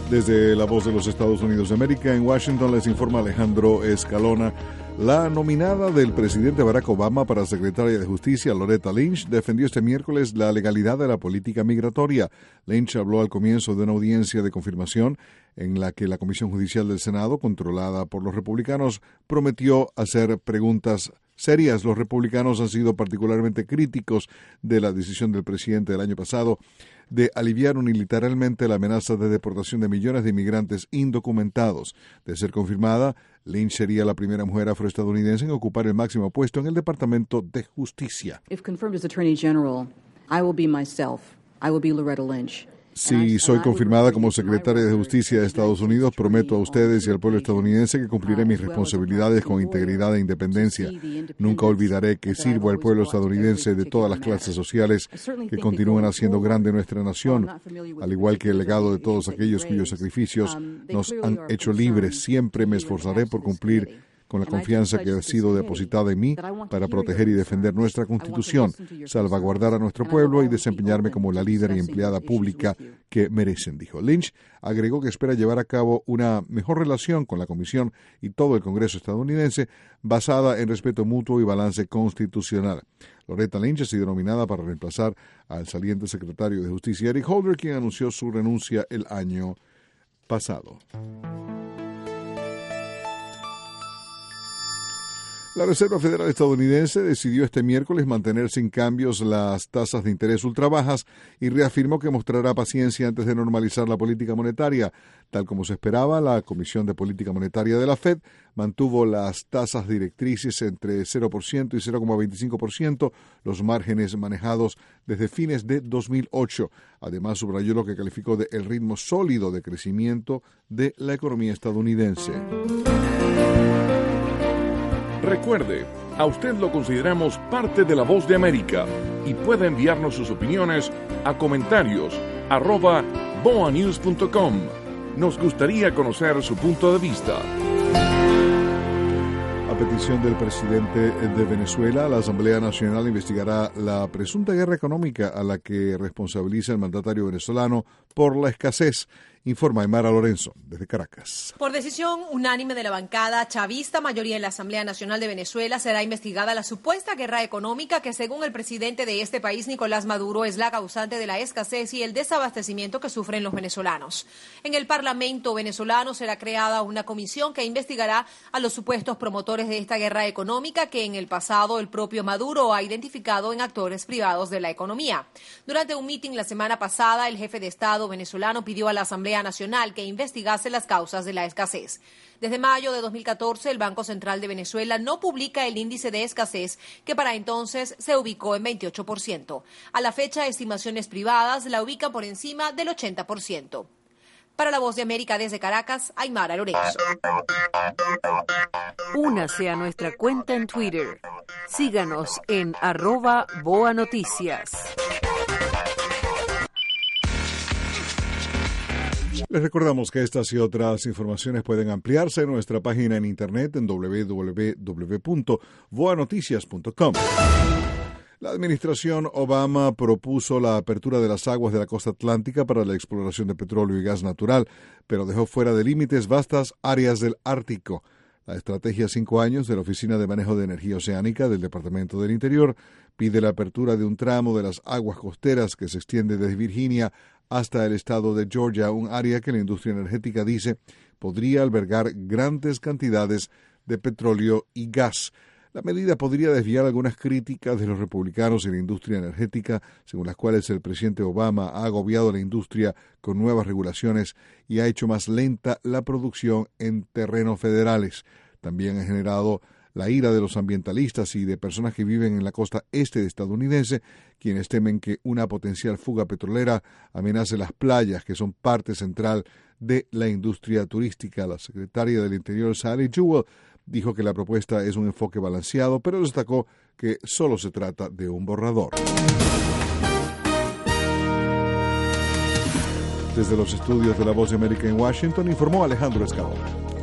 Desde la voz de los Estados Unidos de América, en Washington les informa Alejandro Escalona. La nominada del presidente Barack Obama para secretaria de Justicia, Loretta Lynch, defendió este miércoles la legalidad de la política migratoria. Lynch habló al comienzo de una audiencia de confirmación en la que la Comisión Judicial del Senado, controlada por los republicanos, prometió hacer preguntas serias. Los republicanos han sido particularmente críticos de la decisión del presidente del año pasado de aliviar unilateralmente la amenaza de deportación de millones de inmigrantes indocumentados. De ser confirmada, Lynch sería la primera mujer afroestadounidense en ocupar el máximo puesto en el Departamento de Justicia. If confirmed as Attorney General, I will be myself. I will be Loretta Lynch. Si soy confirmada como secretaria de Justicia de Estados Unidos, prometo a ustedes y al pueblo estadounidense que cumpliré mis responsabilidades con integridad e independencia. Nunca olvidaré que sirvo al pueblo estadounidense de todas las clases sociales que continúan haciendo grande nuestra nación, al igual que el legado de todos aquellos cuyos sacrificios nos han hecho libres. Siempre me esforzaré por cumplir con la confianza que ha sido depositada en mí para proteger y defender nuestra Constitución, salvaguardar a nuestro pueblo y desempeñarme como la líder y empleada pública que merecen, dijo. Lynch agregó que espera llevar a cabo una mejor relación con la Comisión y todo el Congreso estadounidense basada en respeto mutuo y balance constitucional. Loretta Lynch ha sido nominada para reemplazar al saliente secretario de Justicia Eric Holder, quien anunció su renuncia el año pasado. La Reserva Federal estadounidense decidió este miércoles mantener sin cambios las tasas de interés ultrabajas y reafirmó que mostrará paciencia antes de normalizar la política monetaria. Tal como se esperaba, la Comisión de Política Monetaria de la Fed mantuvo las tasas directrices entre 0% y 0,25%, los márgenes manejados desde fines de 2008. Además, subrayó lo que calificó de el ritmo sólido de crecimiento de la economía estadounidense. Recuerde, a usted lo consideramos parte de La Voz de América y puede enviarnos sus opiniones a comentarios@boanews.com. Nos gustaría conocer su punto de vista. A petición del presidente de Venezuela, la Asamblea Nacional investigará la presunta guerra económica a la que responsabiliza el mandatario venezolano por la escasez. Informa Aymara Lorenzo, desde Caracas. Por decisión unánime de la bancada chavista, mayoría en la Asamblea Nacional de Venezuela, será investigada la supuesta guerra económica que, según el presidente de este país, Nicolás Maduro, es la causante de la escasez y el desabastecimiento que sufren los venezolanos. En el Parlamento venezolano será creada una comisión que investigará a los supuestos promotores de esta guerra económica que en el pasado el propio Maduro ha identificado en actores privados de la economía. Durante un mitin la semana pasada, el jefe de Estado venezolano pidió a la Asamblea Nacional que investigase las causas de la escasez. Desde mayo de 2014, el Banco Central de Venezuela no publica el índice de escasez, que para entonces se ubicó en 28%. A la fecha, estimaciones privadas la ubican por encima del 80%. Para La Voz de América desde Caracas, Aymara Lorenzo. Únase a nuestra cuenta en Twitter. Síganos en @BoaNoticias. Les recordamos que estas y otras informaciones pueden ampliarse en nuestra página en internet en www.boanoticias.com. La administración Obama propuso la apertura de las aguas de la costa atlántica para la exploración de petróleo y gas natural, pero dejó fuera de límites vastas áreas del Ártico. La estrategia 5 años de la Oficina de Manejo de Energía Oceánica del Departamento del Interior pide la apertura de un tramo de las aguas costeras que se extiende desde Virginia hasta el estado de Georgia, un área que la industria energética dice podría albergar grandes cantidades de petróleo y gas. La medida podría desviar algunas críticas de los republicanos en la industria energética, según las cuales el presidente Obama ha agobiado a la industria con nuevas regulaciones y ha hecho más lenta la producción en terrenos federales. También ha generado la ira de los ambientalistas y de personas que viven en la costa este estadounidense, quienes temen que una potencial fuga petrolera amenace las playas, que son parte central de la industria turística. La secretaria del Interior, Sally Jewell, dijo que la propuesta es un enfoque balanceado, pero destacó que solo se trata de un borrador. Desde los estudios de La Voz de América en Washington, informó Alejandro Escalona.